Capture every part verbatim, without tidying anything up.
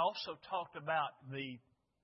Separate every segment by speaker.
Speaker 1: also talked about the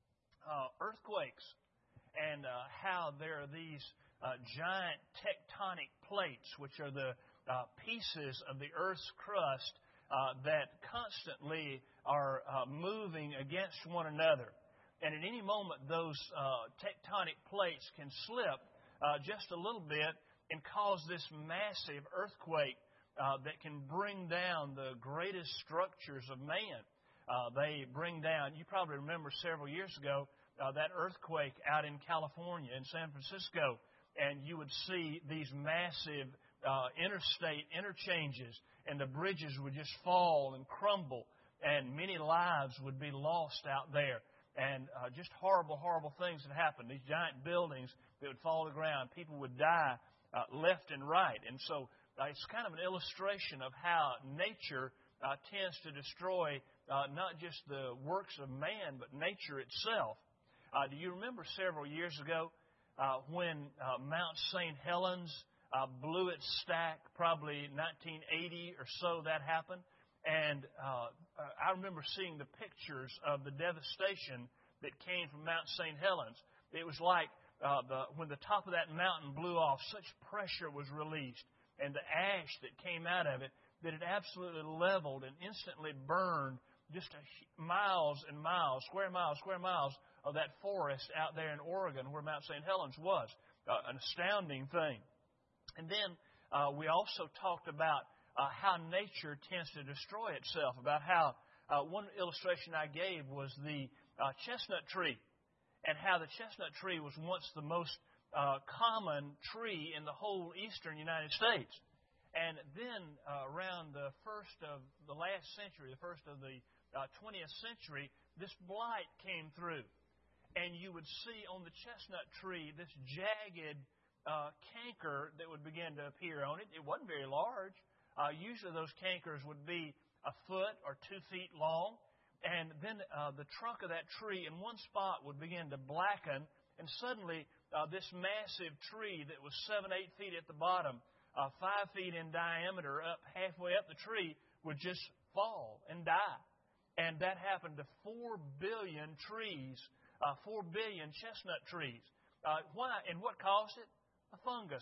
Speaker 1: uh, earthquakes and uh, how there are these uh, giant tectonic plates, which are the uh, pieces of the Earth's crust uh, that constantly are uh, moving against one another. And at any moment, those uh, tectonic plates can slip uh, just a little bit and cause this massive earthquake uh, that can bring down the greatest structures of man. Uh, they bring down, you probably remember several years ago, uh, that earthquake out in California, in San Francisco, and you would see these massive uh, interstate interchanges, and the bridges would just fall and crumble, and many lives would be lost out there. And uh, just horrible, horrible things that happened. These giant buildings that would fall to the ground, people would die uh, left and right. And so uh, it's kind of an illustration of how nature uh, tends to destroy Uh, not just the works of man, but nature itself. Uh, do you remember several years ago uh, when uh, Mount Saint Helens uh, blew its stack, probably nineteen eighty or so that happened? And uh, I remember seeing the pictures of the devastation that came from Mount Saint Helens. It was like uh, the, when the top of that mountain blew off, such pressure was released, and the ash that came out of it, that it absolutely leveled and instantly burned just a, miles and miles, square miles, square miles of that forest out there in Oregon where Mount Saint Helens was. Uh, an astounding thing. And then uh, we also talked about uh, how nature tends to destroy itself, about how uh, one illustration I gave was the uh, chestnut tree, and how the chestnut tree was once the most uh, common tree in the whole eastern United States. And then uh, around the first of the last century, the first of the Uh, twentieth century, this blight came through. And you would see on the chestnut tree this jagged uh, canker that would begin to appear on it. It wasn't very large. Uh, usually those cankers would be a foot or two feet long. And then uh, the trunk of that tree in one spot would begin to blacken. And suddenly uh, this massive tree that was seven, eight feet at the bottom, uh, five feet in diameter, up halfway up the tree, would just fall and die. And that happened to four billion trees, uh, four billion chestnut trees. Uh, why? And what caused it? A fungus.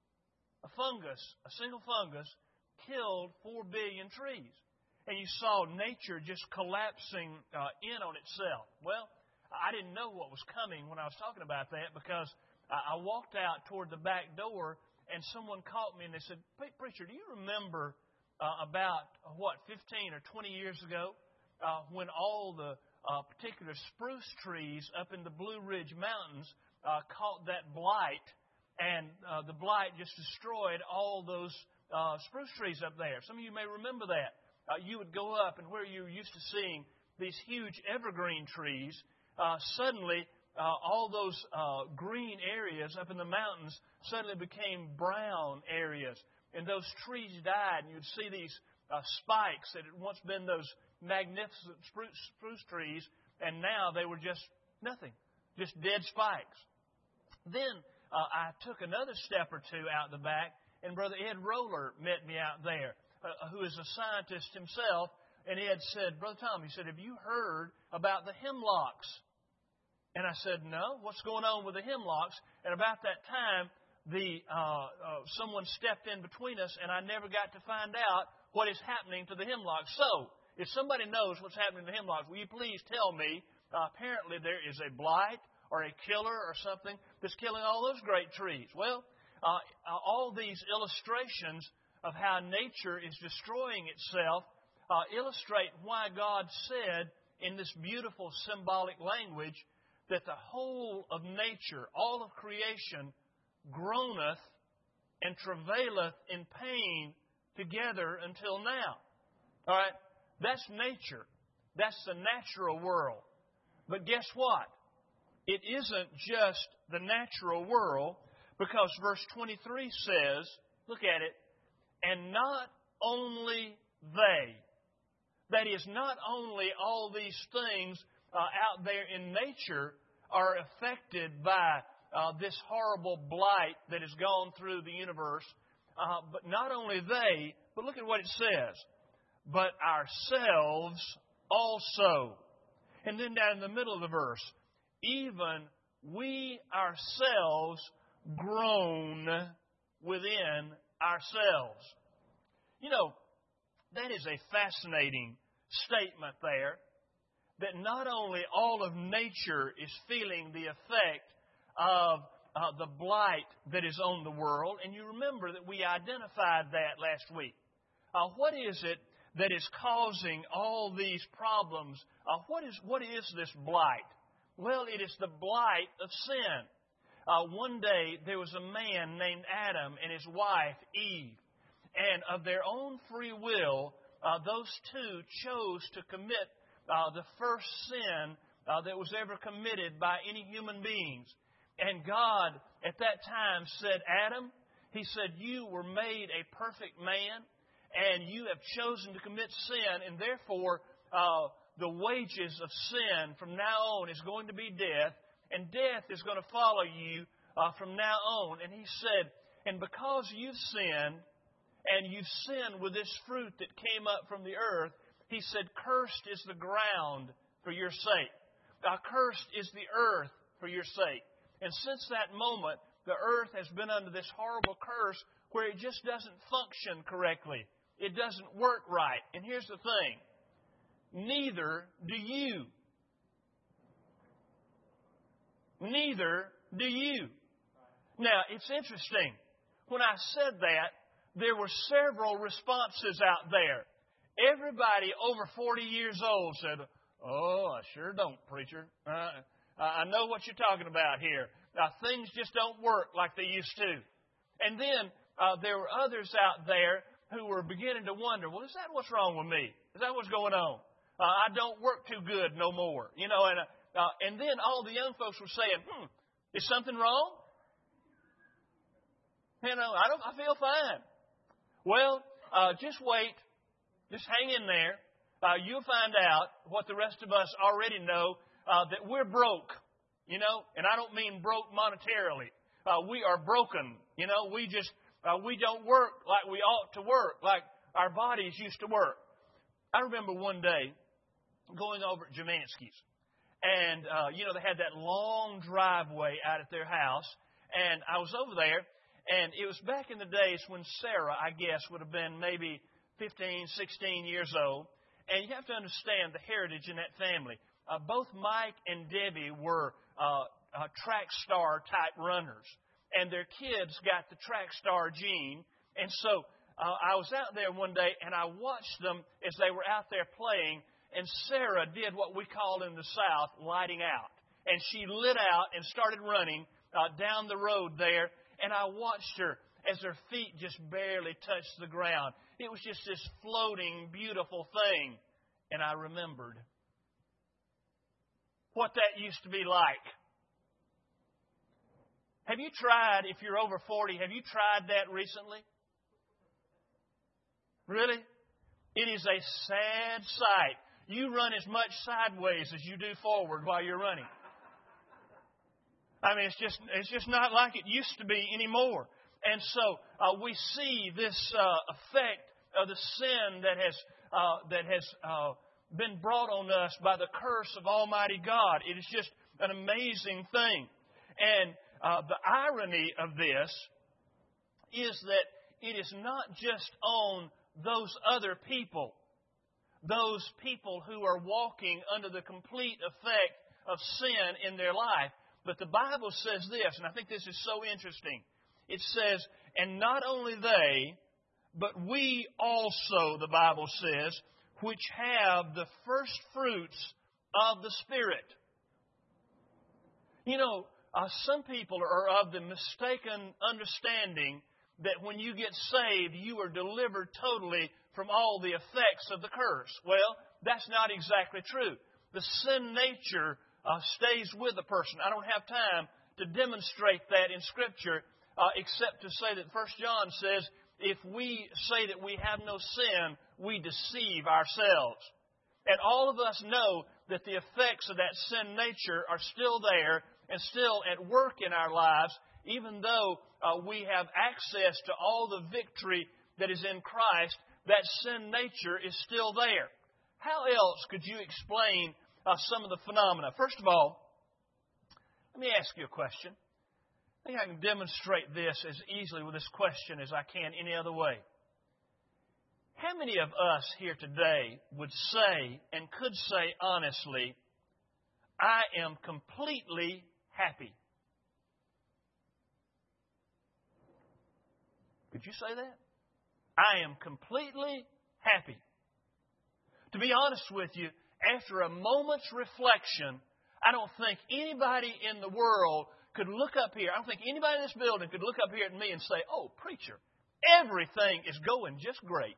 Speaker 1: A fungus, a single fungus, killed four billion trees. And you saw nature just collapsing uh, in on itself. Well, I didn't know what was coming when I was talking about that, because I walked out toward the back door, and someone caught me and they said, "Preacher, do you remember uh, about, what, fifteen or twenty years ago, Uh, when all the uh, particular spruce trees up in the Blue Ridge Mountains uh, caught that blight, and uh, the blight just destroyed all those uh, spruce trees up there." Some of you may remember that. Uh, you would go up, and where you were used to seeing these huge evergreen trees, uh, suddenly uh, all those uh, green areas up in the mountains suddenly became brown areas, and those trees died, and you'd see these uh, spikes that had once been those magnificent spruce, spruce trees, and now they were just nothing, just dead spikes. Then uh, I took another step or two out the back, and Brother Ed Roller met me out there, uh, who is a scientist himself, and Ed said, "Brother Tom," he said, "have you heard about the hemlocks?" And I said, "No, what's going on with the hemlocks?" And about that time, the uh, uh, someone stepped in between us, and I never got to find out what is happening to the hemlocks. So, if somebody knows what's happening to hemlocks, will you please tell me? Uh, apparently there is a blight or a killer or something that's killing all those great trees. Well, uh, all these illustrations of how nature is destroying itself uh, illustrate why God said in this beautiful symbolic language that the whole of nature, all of creation, groaneth and travaileth in pain together until now. All right? That's nature. That's the natural world. But guess what? It isn't just the natural world, because verse twenty-three says, look at it, "And not only they." That is, not only all these things uh, out there in nature are affected by uh, this horrible blight that has gone through the universe, uh, but not only they, but look at what it says. "But ourselves also." And then down in the middle of the verse, even we ourselves groan within ourselves. You know, that is a fascinating statement there, that not only all of nature is feeling the effect of uh, the blight that is on the world, and you remember that we identified that last week. Uh, what is it that is causing all these problems? Uh, what is what is this blight? Well, it is the blight of sin. Uh, one day there was a man named Adam and his wife Eve, and of their own free will, uh, those two chose to commit Uh, the first sin uh, that was ever committed by any human beings. And God at that time said, Adam, He said, you were made a perfect man, and you have chosen to commit sin, and therefore uh, the wages of sin from now on is going to be death, and death is going to follow you uh, from now on. And He said, and because you've sinned, and you've sinned with this fruit that came up from the earth, He said, cursed is the ground for your sake. Uh, cursed is the earth for your sake. And since that moment, the earth has been under this horrible curse where it just doesn't function correctly. It doesn't work right. And here's the thing. Neither do you. Neither do you. Now, it's interesting. When I said that, there were several responses out there. Everybody over forty years old said, oh, I sure don't, preacher. Uh, I know what you're talking about here. Uh, things just don't work like they used to. And then uh, there were others out there who were beginning to wonder, well, is that what's wrong with me? Is that what's going on? Uh, I don't work too good no more. You know, and, uh, and then all the young folks were saying, hmm, is something wrong? You know, I don't. I feel fine. Well, uh, just wait. Just hang in there. Uh, you'll find out what the rest of us already know, uh, that we're broke, you know, and I don't mean broke monetarily. Uh, we are broken, you know. We just, uh, we don't work like we ought to work, like our bodies used to work. I remember one day going over at Jamansky's, and, uh, you know, they had that long driveway out at their house, and I was over there, and it was back in the days when Sarah, I guess, would have been maybe fifteen, sixteen years old. And you have to understand the heritage in that family. Uh, both Mike and Debbie were uh, uh, track star type runners. And their kids got the track star gene. And so uh, I was out there one day and I watched them as they were out there playing. And Sarah did what we call in the South lighting out. And she lit out and started running uh, down the road there. And I watched her as her feet just barely touched the ground. It was just this floating, beautiful thing. And I remembered what that used to be like. Have you tried, if you're over forty, have you tried that recently? Really? It is a sad sight. You run as much sideways as you do forward while you're running. I mean, it's just it's just not like it used to be anymore. And so uh, we see this uh, effect of the sin that has uh, that has uh, been brought on us by the curse of Almighty God. It is just an amazing thing. And uh, the irony of this is that it is not just on those other people, those people who are walking under the complete effect of sin in their life. But the Bible says this, and I think this is so interesting. It says, and not only they, but we also, the Bible says, which have the first fruits of the Spirit. You know, uh, some people are of the mistaken understanding that when you get saved, you are delivered totally from all the effects of the curse. Well, that's not exactly true. The sin nature uh, stays with the person. I don't have time to demonstrate that in Scripture, uh, except to say that First John says, if we say that we have no sin, we deceive ourselves. And all of us know that the effects of that sin nature are still there and still at work in our lives, even though uh, we have access to all the victory that is in Christ, that sin nature is still there. How else could you explain uh, some of the phenomena. First of all, let me ask you a question. I think I can demonstrate this as easily with this question as I can any other way. How many of us here today would say and could say honestly, I am completely happy? Could you say that? I am completely happy. To be honest with you, after a moment's reflection, I don't think anybody in the world could look up here. I don't think anybody in this building could look up here at me and say, oh, preacher, everything is going just great.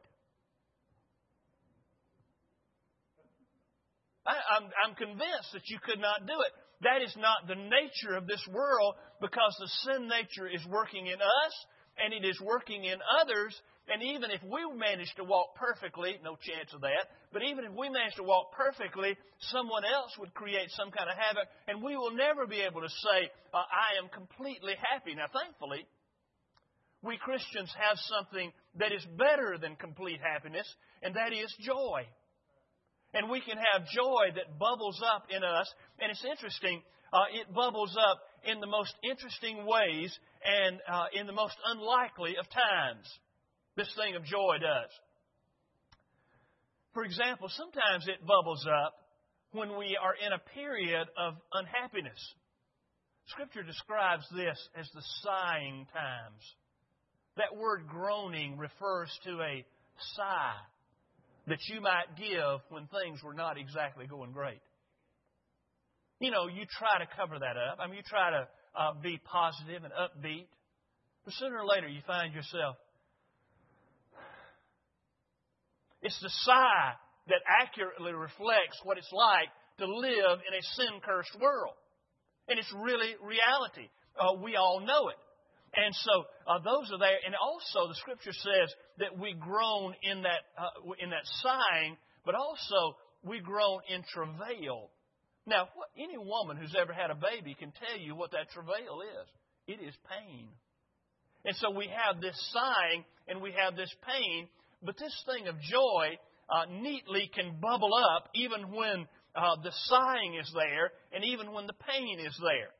Speaker 1: I, I'm, I'm convinced that you could not do it. That is not the nature of this world, because the sin nature is working in us and it is working in others. And even if we manage to walk perfectly, no chance of that, but even if we manage to walk perfectly, someone else would create some kind of havoc, and we will never be able to say, uh, I am completely happy. Now, thankfully, we Christians have something that is better than complete happiness, and that is joy. And we can have joy that bubbles up in us. And it's interesting, uh, it bubbles up in the most interesting ways and uh, in the most unlikely of times. This thing of joy does. For example, sometimes it bubbles up when we are in a period of unhappiness. Scripture describes this as the sighing times. That word groaning refers to a sigh that you might give when things were not exactly going great. You know, you try to cover that up. I mean, you try to uh, be positive and upbeat. But sooner or later, you find yourself. It's the sigh that accurately reflects what it's like to live in a sin-cursed world. And it's really reality. Uh, we all know it. And so uh, those are there. And also the Scripture says that we groan in that uh, in that sighing, but also we groan in travail. Now, what, any woman who's ever had a baby can tell you what that travail is. It is pain. And so we have this sighing and we have this pain, but this thing of joy uh, neatly can bubble up even when uh, the sighing is there and even when the pain is there.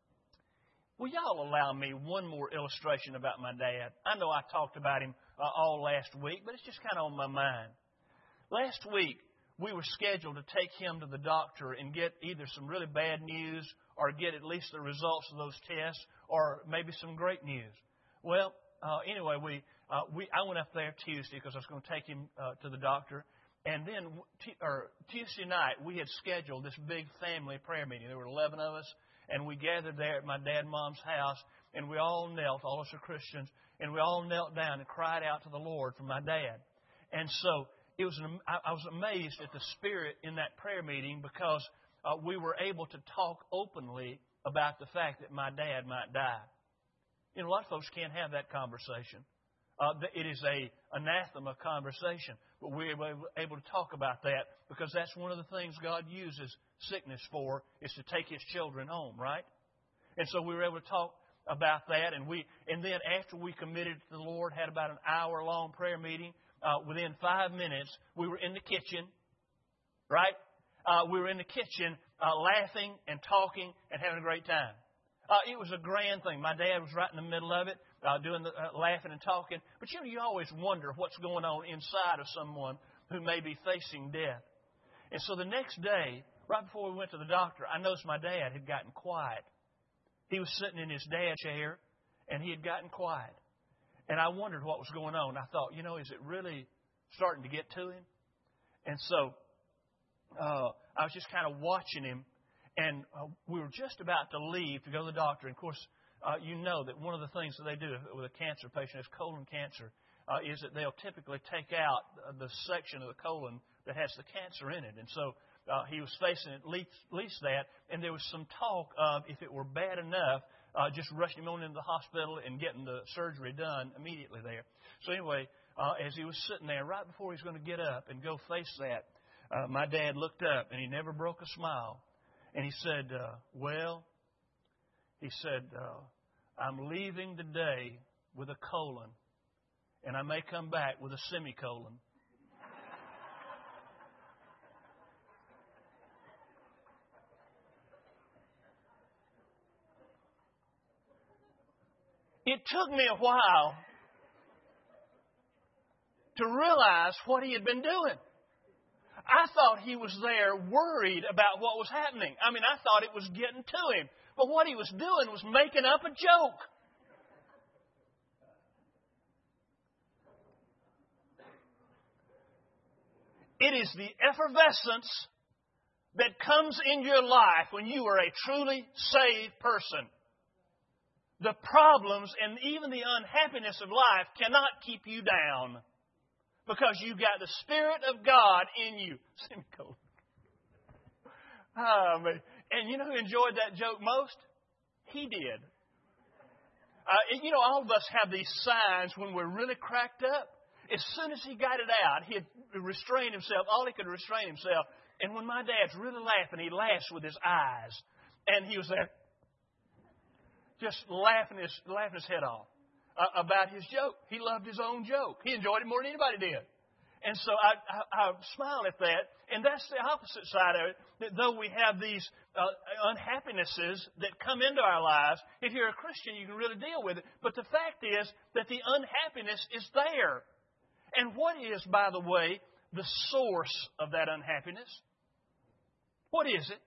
Speaker 1: Will y'all allow me one more illustration about my dad? I know I talked about him uh, all last week, but it's just kind of on my mind. Last week, we were scheduled to take him to the doctor and get either some really bad news or get at least the results of those tests or maybe some great news. Well, uh, anyway, we uh, we I went up there Tuesday because I was going to take him uh, to the doctor. And then t- or Tuesday night, we had scheduled this big family prayer meeting. There were eleven of us. And we gathered there at my dad and mom's house, and we all knelt, all of us are Christians, and we all knelt down and cried out to the Lord for my dad. And so it was an, I was amazed at the spirit in that prayer meeting because uh, we were able to talk openly about the fact that my dad might die. You know, a lot of folks can't have that conversation. Uh, it is a anathema conversation, but we were able to talk about that because that's one of the things God uses sickness for, is to take His children home, right? And so we were able to talk about that, and we and then after we committed to the Lord, had about an hour-long prayer meeting. Uh, within five minutes, we were in the kitchen, right? Uh, we were in the kitchen uh, laughing and talking and having a great time. Uh, it was a grand thing. My dad was right in the middle of it, uh, doing the uh, laughing and talking. But you know, you always wonder what's going on inside of someone who may be facing death. And so the next day, right before we went to the doctor, I noticed my dad had gotten quiet. He was sitting in his dad's chair, and he had gotten quiet. And I wondered what was going on. I thought, you know, is it really starting to get to him? And so uh, I was just kind of watching him. And uh, we were just about to leave to go to the doctor. And, of course, uh, you know that one of the things that they do with a cancer patient is colon cancer uh, is that they'll typically take out the section of the colon that has the cancer in it. And so uh, he was facing at least, at least that. And there was some talk of, if it were bad enough, uh, just rushing him on into the hospital and getting the surgery done immediately there. So anyway, uh, as he was sitting there, right before he was going to get up and go face that, uh, my dad looked up and he never broke a smile. And he said, uh, well, he said, uh, I'm leaving today with a colon, and I may come back with a semicolon. It took me a while to realize what he had been doing. I thought he was there worried about what was happening. I mean, I thought it was getting to him. But what he was doing was making up a joke. It is the effervescence that comes in your life when you are a truly saved person. The problems and even the unhappiness of life cannot keep you down because you've got the Spirit of God in you. Semicolon. Oh, man. And you know who enjoyed that joke most? He did. Uh, you know, all of us have these signs when we're really cracked up. As soon as he got it out, he had restrained himself. All he could restrain himself. And when my dad's really laughing, he laughs with his eyes. And he was there just laughing his, laughing his head off uh, about his joke. He loved his own joke. He enjoyed it more than anybody did. And so I, I, I smile at that. And that's the opposite side of it. That though we have these uh, unhappinesses that come into our lives, if you're a Christian, you can really deal with it. But the fact is that the unhappiness is there. And what is, by the way, the source of that unhappiness? What is it?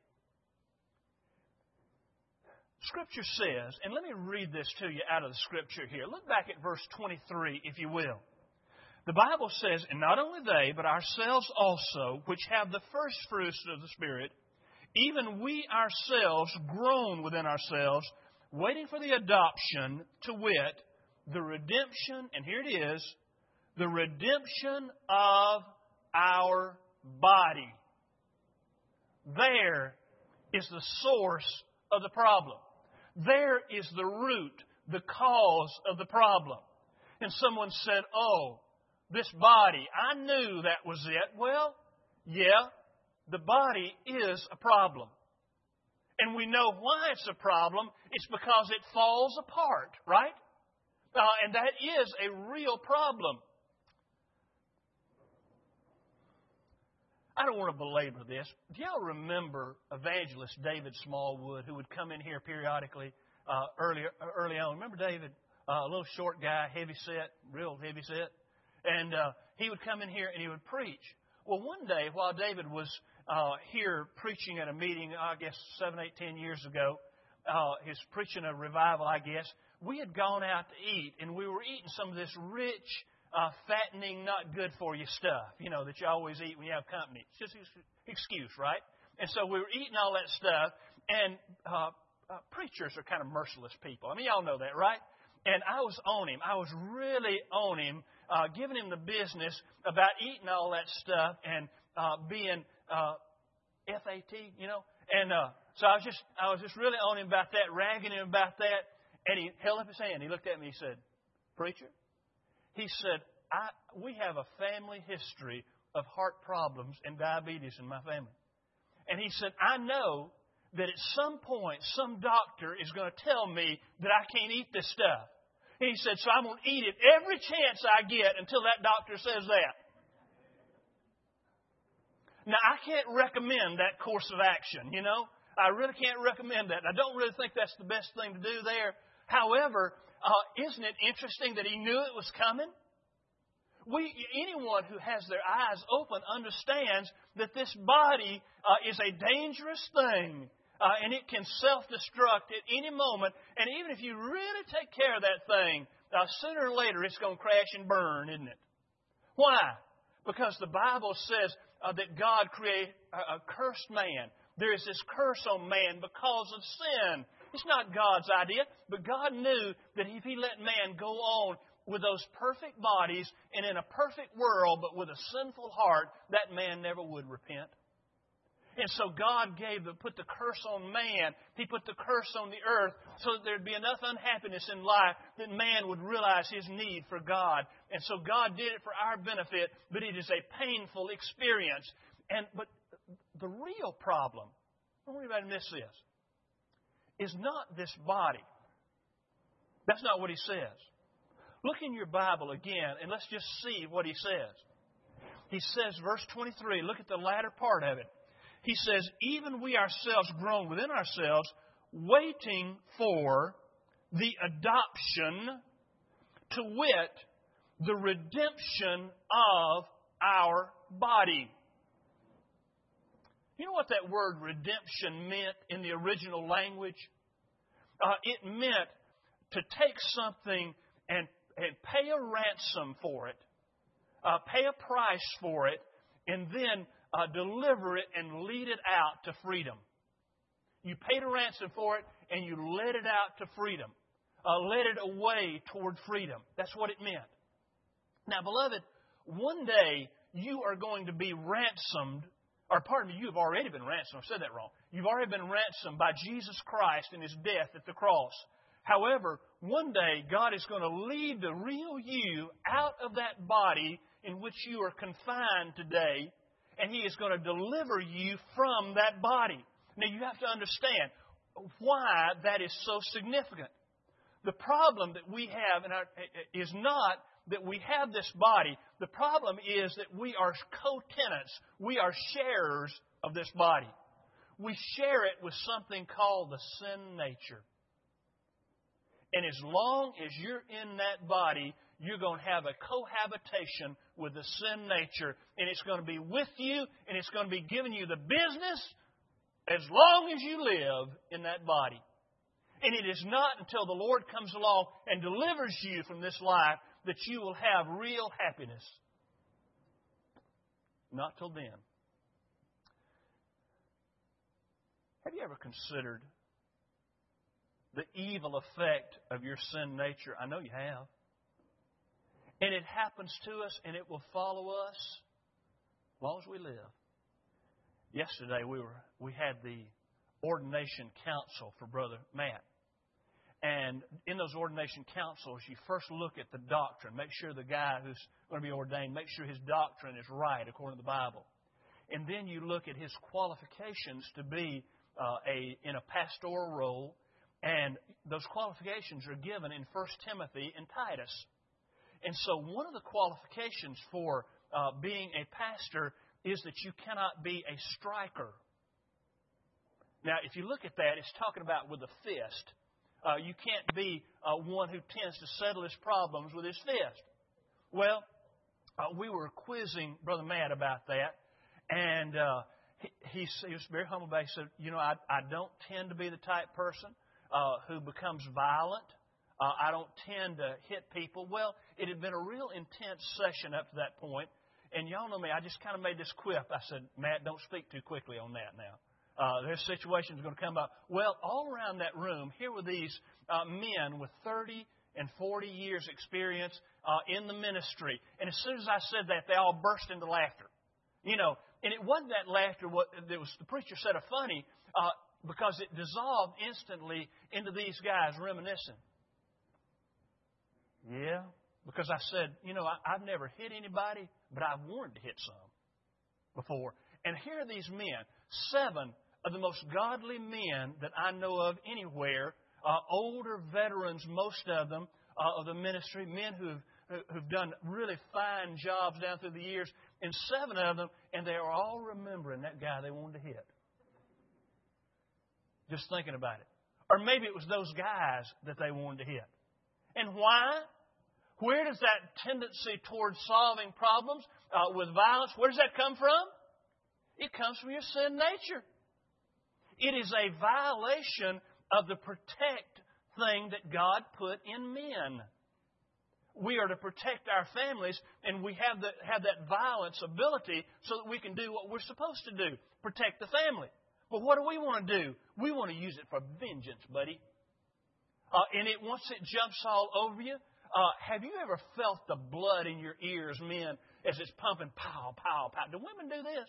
Speaker 1: Scripture says, and let me read this to you out of the Scripture here. Look back at verse twenty-three, if you will. The Bible says, and not only they, but ourselves also, which have the first fruits of the Spirit, even we ourselves groan within ourselves, waiting for the adoption, to wit, the redemption, and here it is, the redemption of our body. There is the source of the problem. There is the root, the cause of the problem. And someone said, oh, this body, I knew that was it. Well, yeah, the body is a problem. And we know why it's a problem. It's because it falls apart, right? Uh, and that is a real problem. I don't want to belabor this. Do y'all remember evangelist David Smallwood, who would come in here periodically uh, early, early on? Remember David? Uh, a little short guy, heavy set, real heavy set. And uh, he would come in here and he would preach. Well, one day while David was uh, here preaching at a meeting, I guess seven, eight, ten years ago, uh, he was preaching a revival, I guess. We had gone out to eat, and we were eating some of this rich, Uh, fattening, not good for you stuff, you know, that you always eat when you have company. It's just an excuse, right? And so we were eating all that stuff, and uh, uh, preachers are kind of merciless people. I mean, y'all know that, right? And I was on him. I was really on him, uh, giving him the business about eating all that stuff and uh, being uh, F A T, you know. And uh, so I was just, I was just really on him about that, ragging him about that. And he held up his hand. He looked at me. He said, "Preacher." He said, I, we have a family history of heart problems and diabetes in my family. And he said, I know that at some point some doctor is going to tell me that I can't eat this stuff. And he said, so I'm going to eat it every chance I get until that doctor says that. Now, I can't recommend that course of action, you know. I really can't recommend that. I don't really think that's the best thing to do there. However, Uh, isn't it interesting that he knew it was coming? We, anyone who has their eyes open understands that this body uh, is a dangerous thing, uh, and it can self-destruct at any moment. And even if you really take care of that thing, uh, sooner or later it's going to crash and burn, isn't it? Why? Because the Bible says uh, that God created a, a cursed man. There is this curse on man because of sin. It's not God's idea, but God knew that if He let man go on with those perfect bodies and in a perfect world, but with a sinful heart, that man never would repent. And so God gave the, put the curse on man. He put the curse on the earth so that there'd be enough unhappiness in life that man would realize his need for God. And so God did it for our benefit, but it is a painful experience. And but the real problem, don't worry about miss this, is not this body. That's not what he says. Look in your Bible again, and let's just see what he says. He says, verse twenty-three, look at the latter part of it. He says, even we ourselves groan within ourselves, waiting for the adoption, to wit, the redemption of our body. You know what that word redemption meant in the original language? Uh, it meant to take something and, and pay a ransom for it, uh, pay a price for it, and then uh, deliver it and lead it out to freedom. You paid a ransom for it, and you led it out to freedom. Uh, led it away toward freedom. That's what it meant. Now, beloved, one day you are going to be ransomed, or pardon me, you have already been ransomed. I said that wrong. You've already been ransomed by Jesus Christ and His death at the cross. However, one day God is going to lead the real you out of that body in which you are confined today, and He is going to deliver you from that body. Now, you have to understand why that is so significant. The problem that we have in our, is not that we have this body. The problem is that we are co-tenants. We are sharers of this body. We share it with something called the sin nature. And as long as you're in that body, you're going to have a cohabitation with the sin nature. And it's going to be with you, and it's going to be giving you the business as long as you live in that body. And it is not until the Lord comes along and delivers you from this life that you will have real happiness. Not till then. Have you ever considered the evil effect of your sin nature? I know you have. And it happens to us, and it will follow us as long as we live. Yesterday we were we had the ordination council for Brother Matt. And in those ordination councils, you first look at the doctrine. Make sure the guy who's going to be ordained, make sure his doctrine is right according to the Bible. And then you look at his qualifications to be uh, a in a pastoral role. And those qualifications are given in First Timothy and Titus. And so one of the qualifications for uh, being a pastor is that you cannot be a striker. Now, if you look at that, it's talking about with a fist. Uh, you can't be uh, one who tends to settle his problems with his fist. Well, uh, we were quizzing Brother Matt about that, and uh, he, he, he was very humble about it. He said, you know, I, I don't tend to be the type person uh, who becomes violent. Uh, I don't tend to hit people. Well, it had been a real intense session up to that point, and y'all know me, I just kind of made this quip. I said, Matt, don't speak too quickly on that now. Uh, there's situations going to come up. Well, all around that room, here were these uh, men with thirty and forty years experience uh, in the ministry. And as soon as I said that, they all burst into laughter. You know, and it wasn't that laughter, what it was the preacher said a funny, uh, because it dissolved instantly into these guys reminiscing. Yeah, because I said, you know, I, I've never hit anybody, but I've wanted to hit some before. And here are these men, seven of the most godly men that I know of anywhere, uh, older veterans, most of them, uh, of the ministry, men who have, who've done really fine jobs down through the years, and seven of them, and they are all remembering that guy they wanted to hit. Just thinking about it. Or maybe it was those guys that they wanted to hit. And why? Where does that tendency towards solving problems uh, with violence, where does that come from? It comes from your sin nature. It is a violation of the protect thing that God put in men. We are to protect our families, and we have, the, have that violence ability so that we can do what we're supposed to do, protect the family. But what do we want to do? We want to use it for vengeance, buddy. Uh, and it once it jumps all over you, uh, have you ever felt the blood in your ears, men, as it's pumping, pow, pow, pow? Do women do this?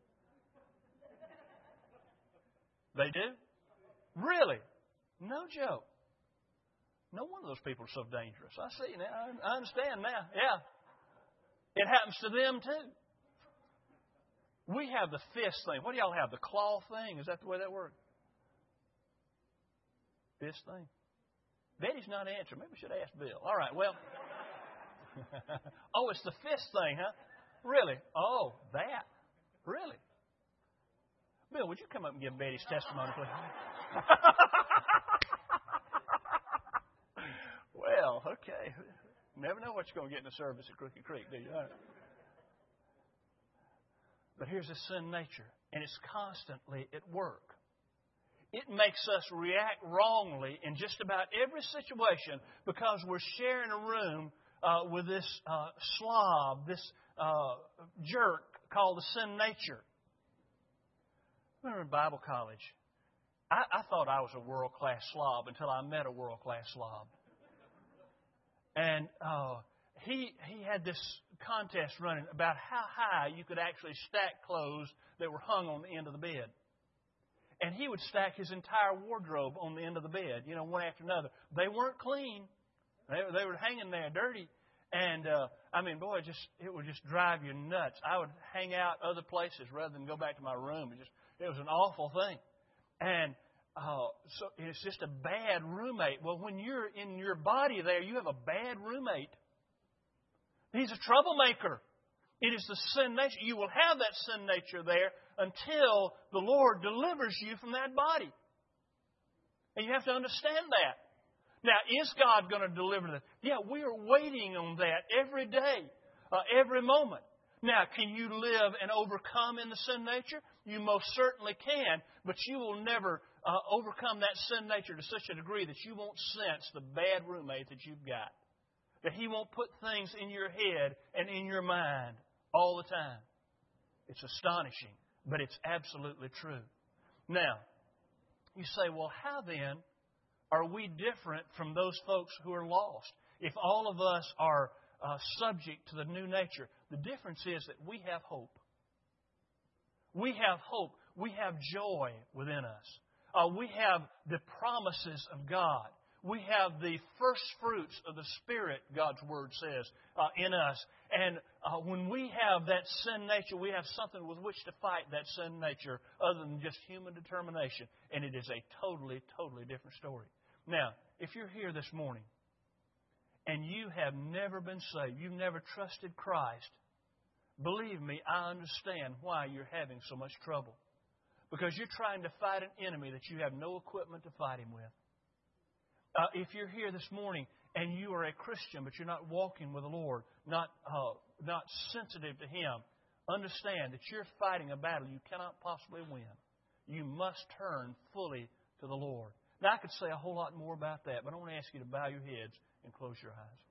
Speaker 1: They do? Really? No joke. No wonder those people are so dangerous. I see now. I understand now. Yeah. It happens to them too. We have the fist thing. What do y'all have? The claw thing? Is that the way that works? Fist thing? Betty's not answering. Maybe we should ask Bill. All right, well. Oh, it's the fist thing, huh? Really? Oh, that. Really? Bill, would you come up and give Betty's testimony, please? Hey, you never know what you're going to get in the service at Crooked Creek, do you? But here's a sin nature, and it's constantly at work. It makes us react wrongly in just about every situation because we're sharing a room uh, with this uh, slob, this uh, jerk called the sin nature. I remember in Bible college, I, I thought I was a world-class slob until I met a world-class slob. And uh, he he had this contest running about how high you could actually stack clothes that were hung on the end of the bed. And he would stack his entire wardrobe on the end of the bed, you know, one after another. They weren't clean. They, they were hanging there dirty. And, uh, I mean, boy, it, just, it would just drive you nuts. I would hang out other places rather than go back to my room. It, just, it was an awful thing. And uh, so it's just a bad roommate. Well, when you're in your body there, you have a bad roommate. He's a troublemaker. It is the sin nature. You will have that sin nature there until the Lord delivers you from that body. And you have to understand that. Now, is God going to deliver them? Yeah, we are waiting on that every day, uh, every moment. Now, can you live and overcome in the sin nature? You most certainly can, but you will never uh, overcome that sin nature to such a degree that you won't sense the bad roommate that you've got. That he won't put things in your head and in your mind all the time. It's astonishing, but it's absolutely true. Now, you say, well, how then are we different from those folks who are lost? If all of us are uh, subject to the new nature, the difference is that we have hope. We have hope. We have joy within us. Uh, we have the promises of God. We have the first fruits of the Spirit, God's Word says, uh, in us. And uh, when we have that sin nature, we have something with which to fight that sin nature other than just human determination. And it is a totally, totally different story. Now, if you're here this morning and you have never been saved, you've never trusted Christ, believe me, I understand why you're having so much trouble. Because you're trying to fight an enemy that you have no equipment to fight him with. Uh, if you're here this morning and you are a Christian, but you're not walking with the Lord, not uh, not sensitive to Him, understand that you're fighting a battle you cannot possibly win. You must turn fully to the Lord. Now, I could say a whole lot more about that, but I want to ask you to bow your heads and close your eyes.